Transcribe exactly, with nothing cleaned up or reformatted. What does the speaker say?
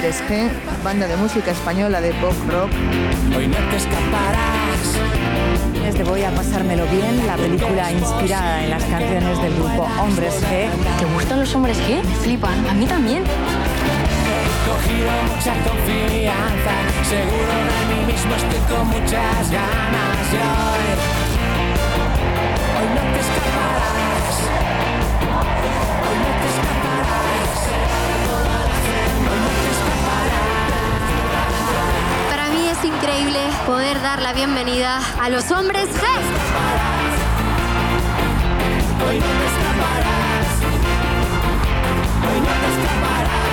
Hombres G, banda de música española de pop rock. Hoy no te escaparás. Desde Voy a pasármelo bien, la película inspirada en las canciones del grupo Hombres G. ¿Te gustan los hombres G? Me flipan, a mí también. He cogido mucha confianza, seguro de mí mismo, estoy con muchas ganas de hoy. Hoy no te escaparás. Hoy no te escaparás. Hoy no te escaparás. Para mí es increíble poder dar la bienvenida a los Hombres G. Hoy no te escaparás. Hoy no te escaparás.